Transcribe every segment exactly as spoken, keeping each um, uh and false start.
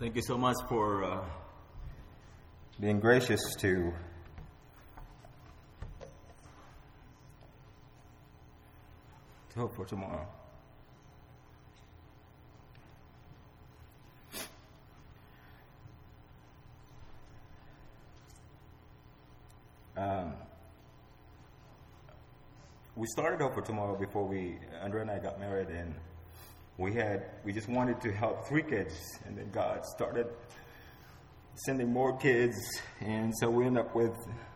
Thank you so much for uh, being gracious to to hope for tomorrow. Um, we started Hope for Tomorrow before we Andrea and I got married, and we had we just wanted to help three kids, and then God started sending more kids, and so we ended up with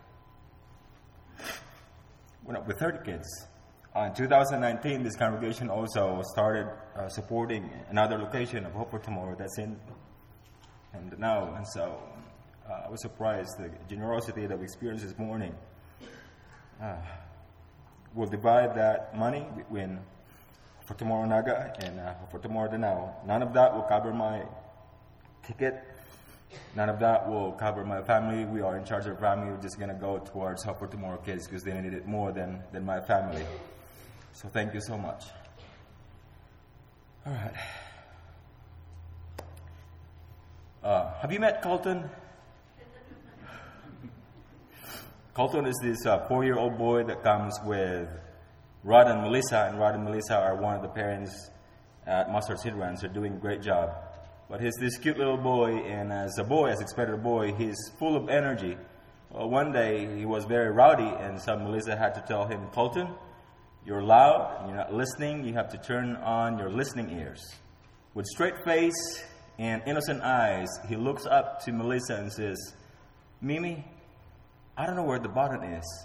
went up with thirty kids. Uh, in two thousand nineteen, this congregation also started uh, supporting another location of Hope for Tomorrow that's in and now, and so uh, I was surprised the generosity that we experienced this morning. Uh, we'll divide that money between For Tomorrow Naga and uh, For Tomorrow the Now. None of that will cover my ticket. None of that will cover my family. We are in charge of our family. We're just going to go towards Hope for Tomorrow kids because they need it more than, than my family. So thank you so much. All right. Uh, have you met Colton? Colton is this uh, four-year-old boy that comes with Rod and Melissa, and Rod and Melissa are one of the parents at Mustard Seed Ranch. They're doing a great job. But he's this cute little boy, and as a boy, as expected a boy, he's full of energy. Well, one day, he was very rowdy, and so Melissa had to tell him, Colton, you're loud, and you're not listening. You have to turn on your listening ears. With straight face and innocent eyes, he looks up to Melissa and says, Mimi, I don't know where the button is.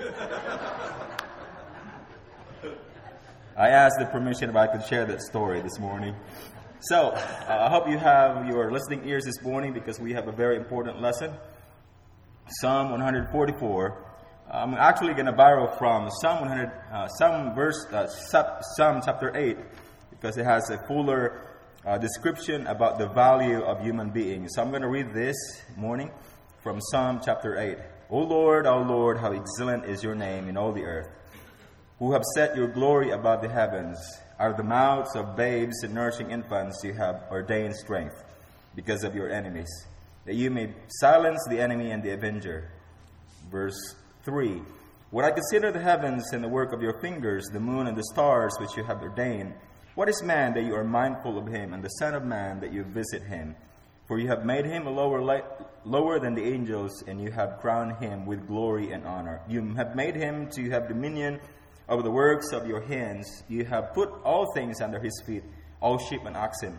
I asked the permission if I could share that story this morning. So, uh, I hope you have your listening ears this morning because we have a very important lesson. Psalm one forty-four. I'm actually going to borrow from Psalm one hundred, uh, Psalm verse, uh, Psalm chapter eight, because it has a fuller uh, description about the value of human beings. So I'm going to read this morning from Psalm chapter eight. O Lord, O Lord, how excellent is your name in all the earth, who have set your glory above the heavens. Out of the mouths of babes and nourishing infants you have ordained strength because of your enemies, that you may silence the enemy and the avenger. Verse three. When I consider the heavens and the work of your fingers, the moon and the stars which you have ordained, what is man that you are mindful of him, and the son of man that you visit him? For you have made him a lower light, lower than the angels, and you have crowned him with glory and honor. You have made him to have dominion over the works of your hands. You have put all things under his feet, all sheep and oxen,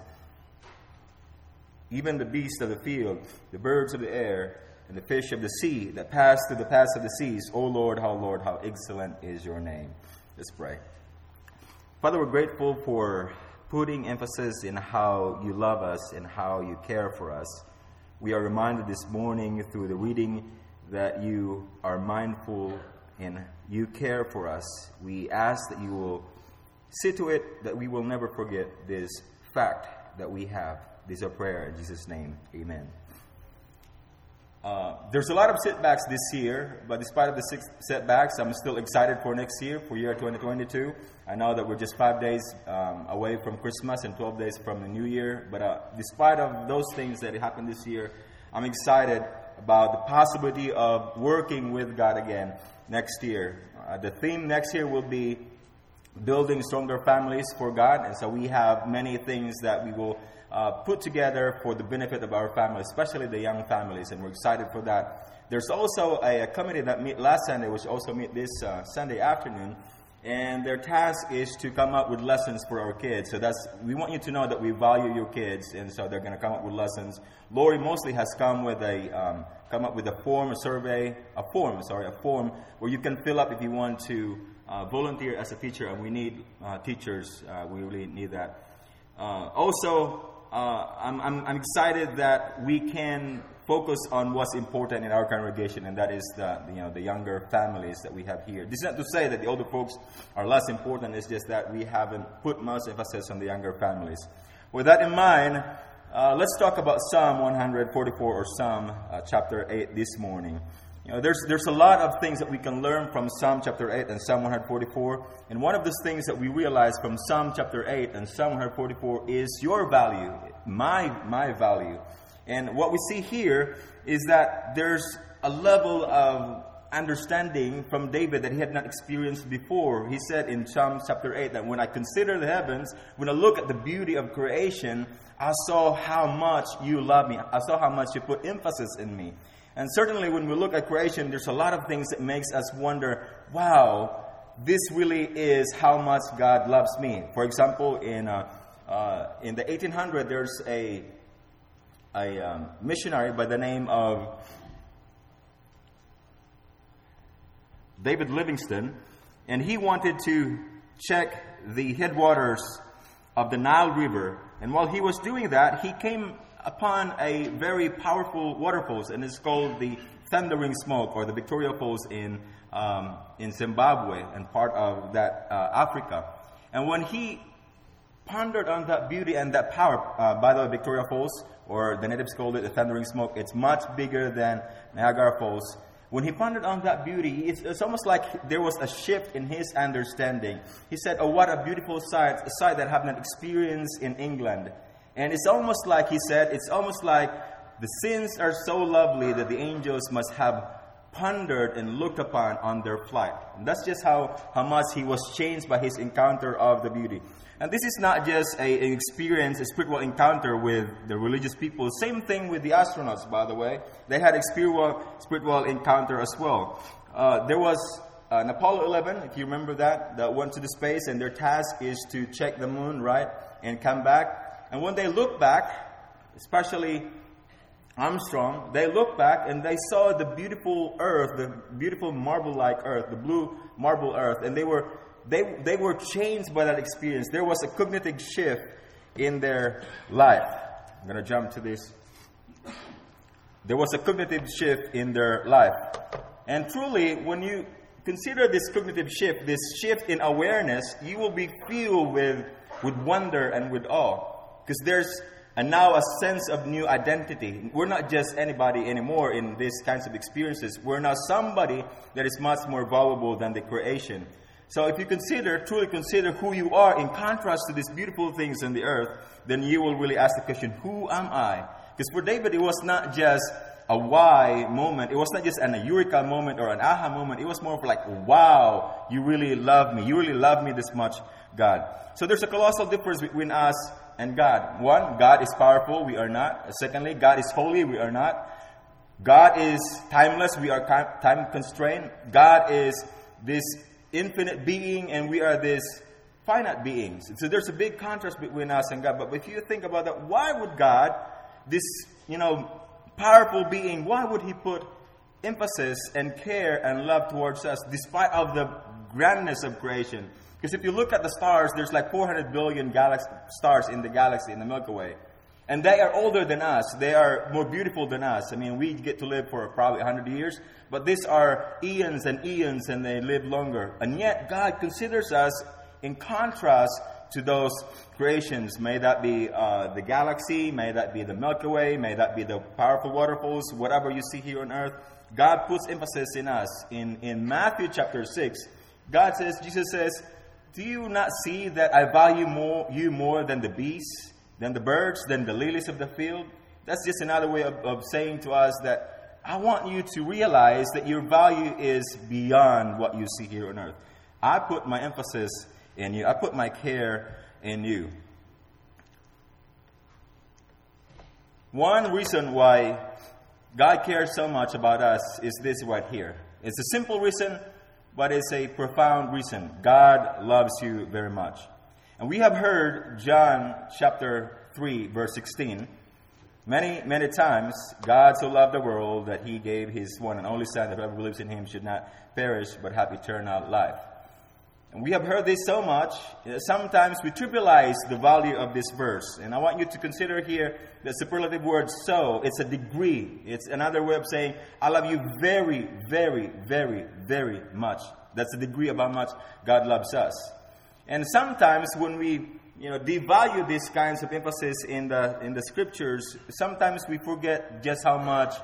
even the beasts of the field, the birds of the air, and the fish of the sea that pass through the paths of the seas. O Lord, how Lord, how excellent is your name. Let's pray. Father, we're grateful for putting emphasis in how you love us and how you care for us. We are reminded this morning through the reading that you are mindful and you care for us. We ask that you will see to it that we will never forget this fact that we have. This is our prayer in Jesus' name. Amen. Uh, there's a lot of setbacks this year, but despite of the six setbacks, I'm still excited for next year, for year twenty twenty-two. I know that we're just five days um, away from Christmas and twelve days from the New Year, but uh, despite of those things that happened this year, I'm excited about the possibility of working with God again next year. Uh, the theme next year will be building stronger families for God, and so we have many things that we will Uh, put together for the benefit of our family, especially the young families, and we're excited for that. There's also a, a committee that met last Sunday, which also meet this uh, Sunday afternoon, and their task is to come up with lessons for our kids. So that's we want you to know that we value your kids, and so they're going to come up with lessons. Lori mostly has come with a um, come up with a form, a survey, a form, sorry, a form where you can fill up if you want to uh, volunteer as a teacher, and we need uh, teachers. Uh, we really need that. Uh, also. Uh, I'm, I'm, I'm excited that we can focus on what's important in our congregation, and that is the you know the younger families that we have here. This is not to say that the older folks are less important. It's just that we haven't put much emphasis on the younger families. With that in mind, uh, let's talk about Psalm one forty-four or Psalm uh, chapter eight this morning. You know, there's there's a lot of things that we can learn from Psalm chapter eight and Psalm one forty-four. And one of those things that we realize from Psalm chapter eight and Psalm one forty-four is your value, my my value. And what we see here is that there's a level of understanding from David that he had not experienced before. He said in Psalm chapter eight that when I consider the heavens, when I look at the beauty of creation, I saw how much you love me. I saw how much you put emphasis in me. And certainly when we look at creation, there's a lot of things that makes us wonder, wow, this really is how much God loves me. For example, in uh, uh, in the eighteen hundreds, there's a, a um, missionary by the name of David Livingstone, and he wanted to check the headwaters of the Nile River. And while he was doing that, he came upon a very powerful waterfalls, and it's called the Thundering Smoke, or the Victoria Falls in um, in Zimbabwe and part of that uh, Africa. And when he pondered on that beauty and that power, uh, by the way, Victoria Falls, or the natives called it the Thundering Smoke, it's much bigger than Niagara Falls. When he pondered on that beauty, it's, it's almost like there was a shift in his understanding. He said, "Oh, what a beautiful sight, a sight that I have not experienced in England." And it's almost like, he said, it's almost like the scenes are so lovely that the angels must have pondered and looked upon on their flight. And that's just how, how much he was changed by his encounter of the beauty. And this is not just a, an experience, a spiritual encounter with the religious people. Same thing with the astronauts, by the way. They had a spiritual, spiritual encounter as well. Uh, there was uh, an Apollo eleven, if you remember that, that went to the space, and their task is to check the moon, right, and come back. And when they look back, especially Armstrong, they looked back and they saw the beautiful earth, the beautiful marble-like earth, the blue marble earth, and they were they they were changed by that experience. There was a cognitive shift in their life. I'm going to jump to this. There was a cognitive shift in their life. And truly, when you consider this cognitive shift, this shift in awareness, you will be filled with, with wonder and with awe. Because there's a, now a sense of new identity. We're not just anybody anymore in these kinds of experiences. We're now somebody that is much more valuable than the creation. So if you consider, truly consider who you are in contrast to these beautiful things on the earth, then you will really ask the question, who am I? Because for David, it was not just a why moment. It was not just an eureka moment or an aha moment. It was more of like, wow, you really love me. You really love me this much, God. So there's a colossal difference between us and God. One, God is powerful, we are not. Secondly, God is holy, we are not. God is timeless, we are time constrained. God is this infinite being, and we are this finite beings. So there's a big contrast between us and God. But if you think about that, why would God, this, you know, powerful being, why would He put emphasis and care and love towards us despite of the grandness of creation? Because if you look at the stars, there's like four hundred billion galaxy, stars in the galaxy, in the Milky Way. And they are older than us. They are more beautiful than us. I mean, we get to live for probably one hundred years. But these are eons and eons, and they live longer. And yet, God considers us in contrast to those creations. May that be uh, the galaxy, may that be the Milky Way, may that be the powerful waterfalls, whatever you see here on earth. God puts emphasis in us. In, in Matthew chapter six, God says, Jesus says, "Do you not see that I value more, you more than the beasts, than the birds, than the lilies of the field?" That's just another way of, of saying to us that I want you to realize that your value is beyond what you see here on earth. I put my emphasis in you. I put my care in you. One reason why God cares so much about us is this right here. It's a simple reason, but it's a profound reason. God loves you very much. And we have heard John chapter three, verse sixteen, many, many times. God so loved the world that He gave His one and only Son, that whoever believes in Him should not perish, but have eternal life. And we have heard this so much, sometimes we trivialize the value of this verse. And I want you to consider here the superlative word so. It's a degree. It's another way of saying, I love you very, very, very, very much. That's the degree of how much God loves us. And sometimes when we, you know, devalue these kinds of emphasis in the in the scriptures, sometimes we forget just how much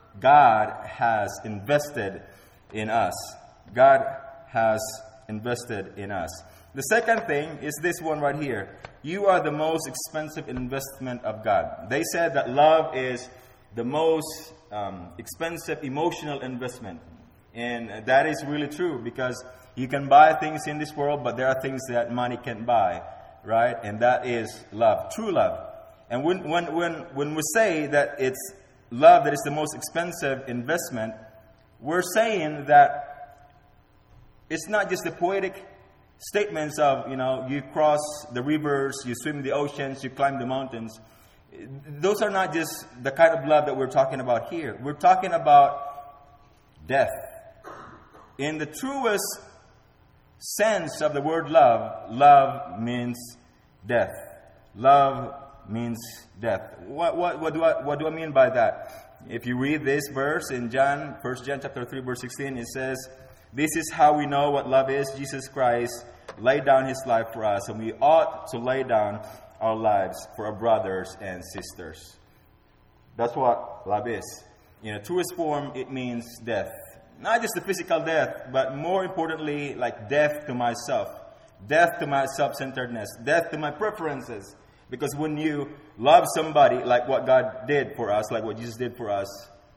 God has invested in us. God has invested in us. The second thing is this one right here. You are the most expensive investment of God. They said that love is the most um, expensive emotional investment. And that is really true, because you can buy things in this world, but there are things that money can't buy, right? And that is love, true love. And when when when when we say that it's love that is the most expensive investment, we're saying that it's not just the poetic statements of, you know, you cross the rivers, you swim the oceans, you climb the mountains. Those are not just the kind of love that we're talking about here. We're talking about death. In the truest sense of the word love, love means death. Love means death. What, what, what, do I, what do I mean by that? If you read this verse in John, First John chapter three, verse sixteen, it says, "This is how we know what love is. Jesus Christ laid down His life for us, and we ought to lay down our lives for our brothers and sisters." That's what love is. In a truest form, it means death. Not just the physical death, but more importantly, like death to myself. Death to my self-centeredness. Death to my preferences. Because when you love somebody like what God did for us, like what Jesus did for us,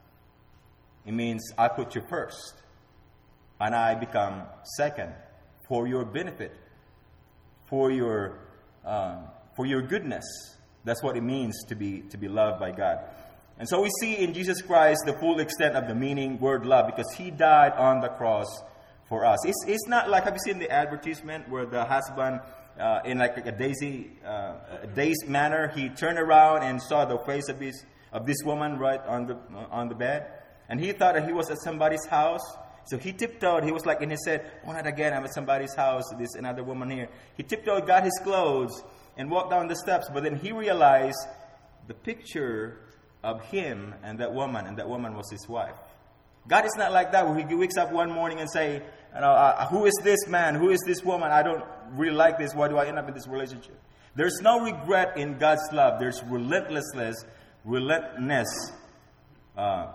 it means I put you first. And I become second for your benefit, for your um, for your goodness. That's what it means to be to be loved by God. And so we see in Jesus Christ the full extent of the meaning word love, because He died on the cross for us. It's, it's not like, have you seen the advertisement where the husband, uh, in like a daisy, uh, a dazed manner, he turned around and saw the face of his of this woman right on the uh, on the bed, and he thought that he was at somebody's house. So he tiptoed. He was like in his head, "Oh, not again! I'm at somebody's house. There's another woman here." He tiptoed, got his clothes, and walked down the steps. But then he realized the picture of him and that woman, and that woman was his wife. God is not like that, where He wakes up one morning and say, you know, uh, "Who is this man? Who is this woman? I don't really like this. Why do I end up in this relationship?" There's no regret in God's love. There's relentlessness, relentlessness. Uh,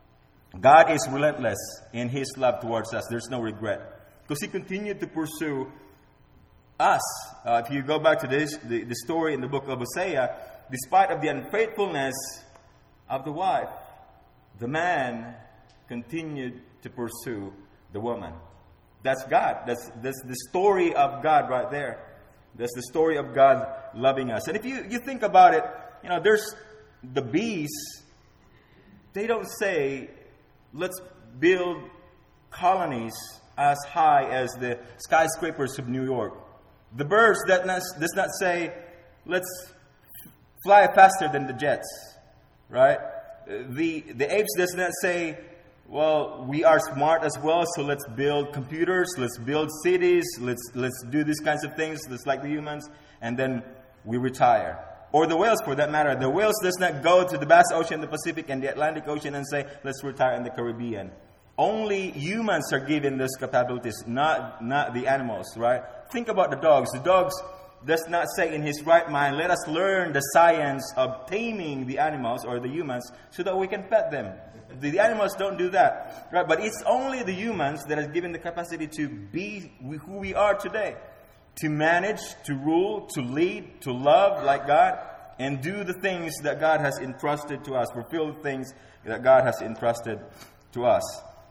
God is relentless in His love towards us. There's no regret, because He continued to pursue us. Uh, if you go back to this, the, the story in the book of Hosea, despite of the unfaithfulness of the wife, the man continued to pursue the woman. That's God. That's, that's the story of God right there. That's the story of God loving us. And if you, you think about it, you know, there's the bees. They don't say, "Let's build colonies as high as the skyscrapers of New York." The birds that not, does not say, "Let's fly faster than the jets," right? The the apes does not say, "Well, we are smart as well, so let's build computers, let's build cities, let's let's do these kinds of things, just like the humans, and then we retire." Or the whales, for that matter. The whales does not go to the vast ocean, the Pacific, and the Atlantic Ocean and say, "Let's retire in the Caribbean." Only humans are given those capabilities, not not the animals, right? Think about the dogs. The dogs does not say in his right mind, "Let us learn the science of taming the animals or the humans so that we can pet them." The, the animals don't do that, right? But it's only the humans that are given the capacity to be who we are today, to manage, to rule, to lead, to love like God, and do the things that God has entrusted to us, fulfill the things that God has entrusted to us.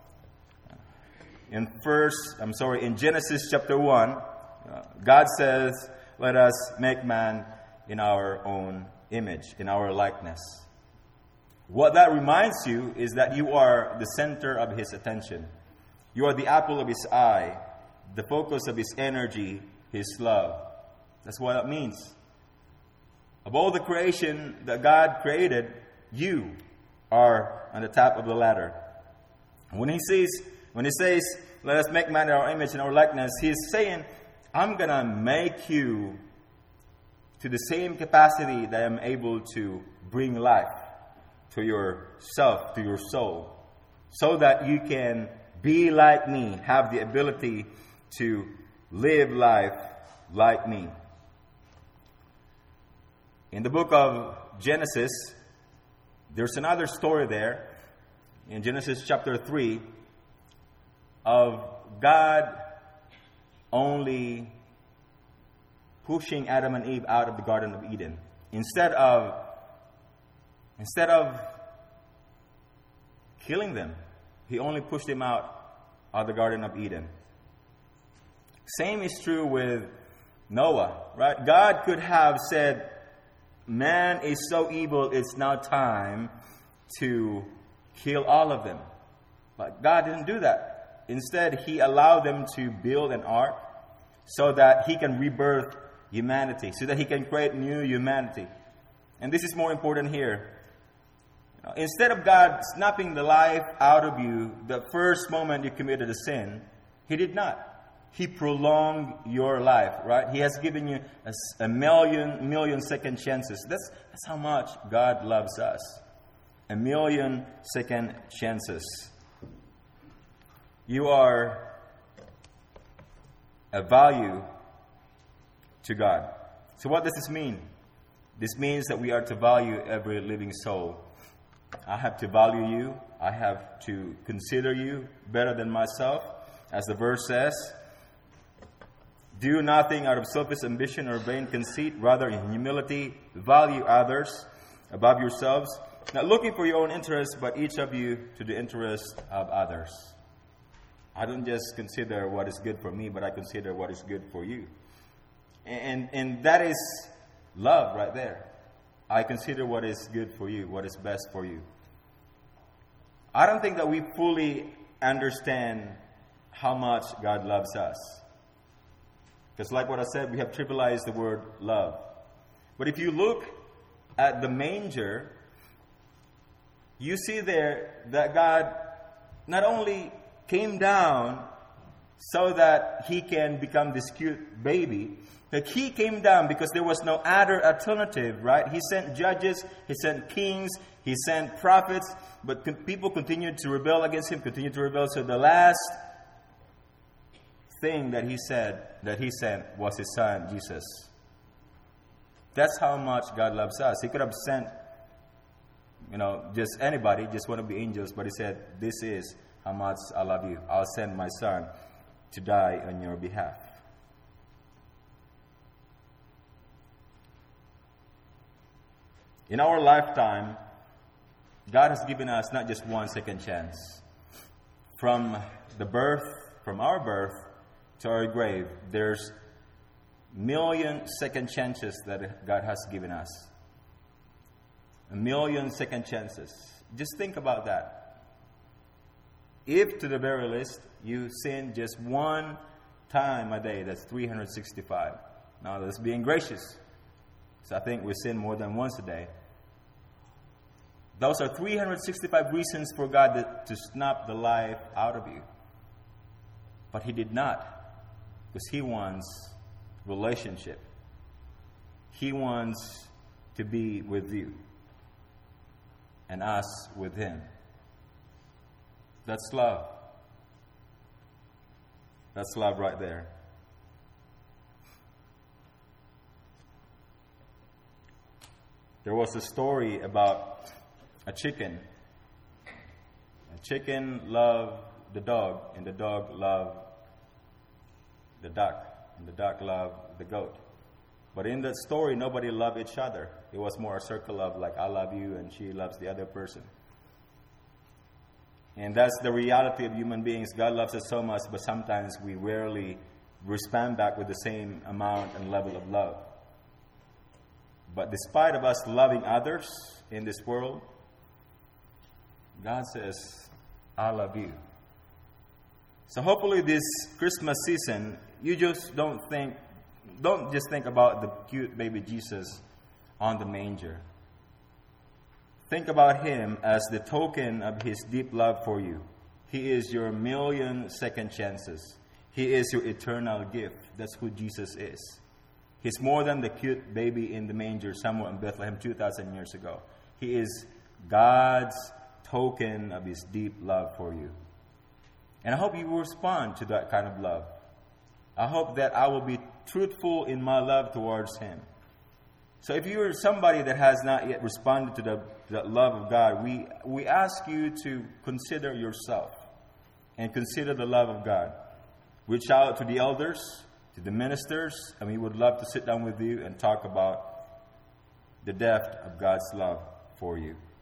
In first, I'm sorry, in Genesis chapter one, uh, God says, "Let us make man in our own image, in our likeness." What that reminds you is that you are the center of His attention. You are the apple of His eye, the focus of His energy, His love. That's what that means. Of all the creation that God created, you are on the top of the ladder. When He says, when He says, "Let us make man in our image and our likeness," He's saying, "I'm going to make you to the same capacity that I'm able to bring life to yourself, to your soul, so that you can be like me, have the ability to live life like me." In the book of Genesis, there's another story there. in Genesis chapter three of God only pushing Adam and Eve out of the Garden of Eden. Instead of, instead of killing them, He only pushed them out of the Garden of Eden. Same is true with Noah, right? God could have said, man is so evil, it's now time to kill all of them. But God didn't do that. Instead, He allowed them to build an ark so that He can rebirth humanity, so that He can create new humanity. And this is more important here. Instead of God snapping the life out of you the first moment you committed a sin, He did not. He prolonged your life, right? He has given you a, a million, million second chances. That's, that's how much God loves us. A million second chances. You are a value to God. So what does this mean? This means that we are to value every living soul. I have to value you. I have to consider you better than myself. As the verse says, do nothing out of selfish ambition or vain conceit. Rather, in humility, value others above yourselves. Not looking for your own interests, but each of you to the interest of others. I don't just consider what is good for me, but I consider what is good for you. And, and that is love right there. I consider what is good for you, what is best for you. I don't think that we fully understand how much God loves us. Because like what I said, we have trivialized the word love. But if you look at the manger, you see there that God not only came down so that He can become this cute baby, but He came down because there was no other alternative, right? He sent judges, He sent kings, He sent prophets, but con- people continued to rebel against Him, continued to rebel. So the last thing that He said, that He sent, was His Son, Jesus. That's how much God loves us. He could have sent, you know, just anybody, just one of the angels, but He said, this is how much I love you. I'll send my Son to die on your behalf. In our lifetime, God has given us not just one second chance. From the birth, from our birth to our grave, there's million second chances that God has given us. A million second chances. Just think about that. If to the very least you sin just one time a day, that's three hundred sixty-five. Now that's being gracious. So I think we sin more than once a day. Those are three hundred sixty-five reasons for God to, to snap the life out of you. But He did not. Because He wants relationship. He wants to be with you. And us with Him. That's love. That's love right there. There was a story about a chicken. A chicken loved the dog, and the dog loved the duck, and the duck loved the goat. But in that story, nobody loved each other. It was more a circle of like, I love you, and she loves the other person. And that's the reality of human beings. God loves us so much, but sometimes we rarely respond back with the same amount and level of love. But despite of us loving others in this world, God says, I love you. So hopefully this Christmas season, you just don't think, don't just think about the cute baby Jesus on the manger. Think about Him as the token of His deep love for you. He is your million second chances. He is your eternal gift. That's who Jesus is. He's more than the cute baby in the manger somewhere in Bethlehem two thousand years ago. He is God's token of His deep love for you. And I hope you will respond to that kind of love. I hope that I will be truthful in my love towards Him. So if you are somebody that has not yet responded to the, the love of God, we, we ask you to consider yourself and consider the love of God. Reach out to the elders, to the ministers, and we would love to sit down with you and talk about the depth of God's love for you.